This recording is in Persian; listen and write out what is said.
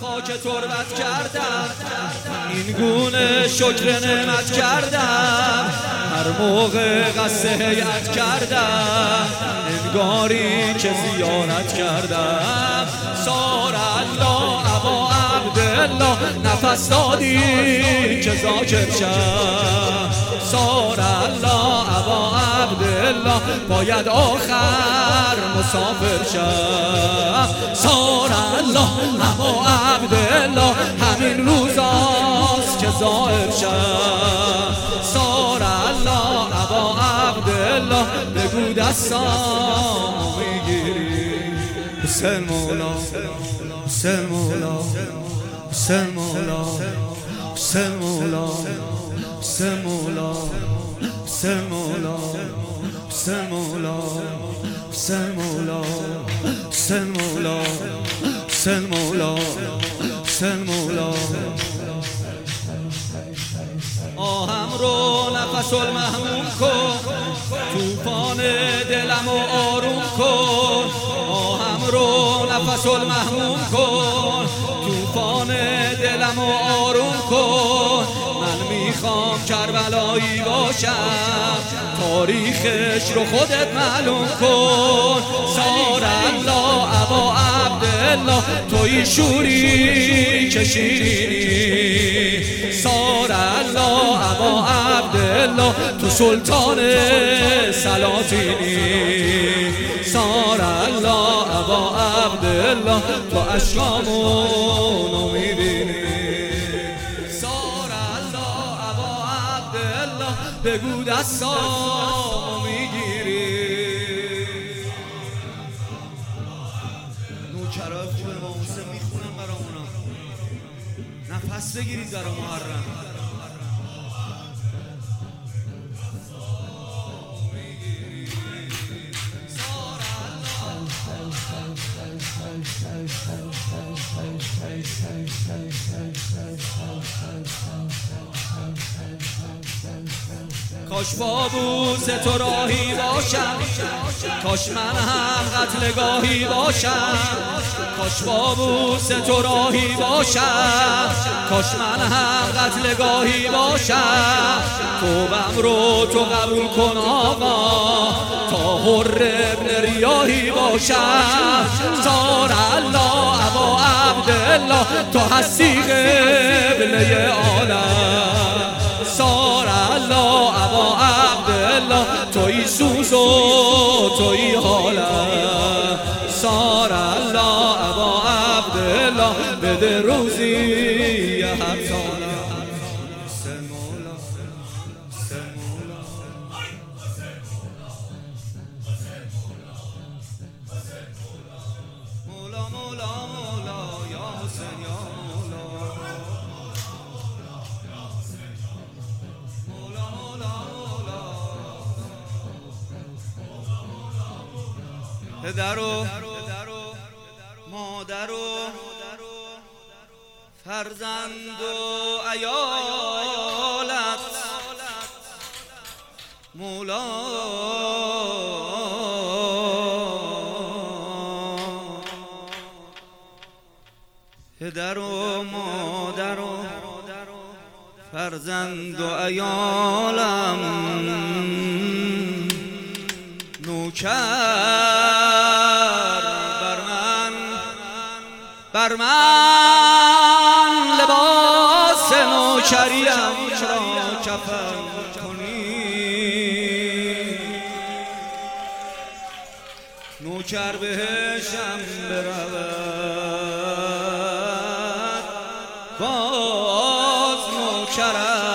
خاک تربت کردم، این گونه شکر نعمت کردم، هر موقع قصد هیئت کردم، انگاری که زیارت کردم. سار الله ابا عبدالله نفس دادی که ذاکر شم. سار الله ابا عبدالله باید آخر مسافر شم. سار الله ابا عبدالله همین روزاست که ظاهر شم. سار الله ابا عبدالله بگو دستام میگیری. حسین مولا، حسین مولا، حسین مولا، حسین مولا، حسین مولا، حسین مولا، حسین مولا، حسین مولا، حسین مولا، حسین مولا، حسین مولا. آهم رو نفس المحموم کن، توفان دلم و آروم کن. آهم رو نفس المحموم کن، توفان دلم و آروم کن. من میخوام کربلایی باشم، تاریخش رو خودت معلوم کن. سار الله ابا عبدالله توی شوری که شیرینی. سار الله ابا عبدالله تو سلطان سلاطینی. سار الله ابا عبدالله تو اشکامونو میبینی. سار الله ابا عبدالله بگو دستامو میگیری. نوکرای خوب امام حسین میخونم برامونا، نفس بگیرید برا محرم. کاش با بوس تو راهی باشم، کاش من هم قتلگاهی باشم. کاش با بوس تو راهی باشم، کاش من هم قتلگاهی باشم. توبم رو تو قبول کن آقا، تا حر ابن ریاحی باشم. سار الله ابا عبدالله تو هستی قبله عالم. سار الله ابا عبدالله توی سوز و توی حالم. سار الله ابا عبدالله بده روزی یه هر سالم. مولا مولا مولا یا حسین یا مولا. مولا مولا مولا. پدر و مادر و فرزند و عیالت مولا. پدر و مادر و فرزند و عیالم نوکر بر من لباس نوکریم را کفن کنی. نوکر بهشم برود باز نوکرم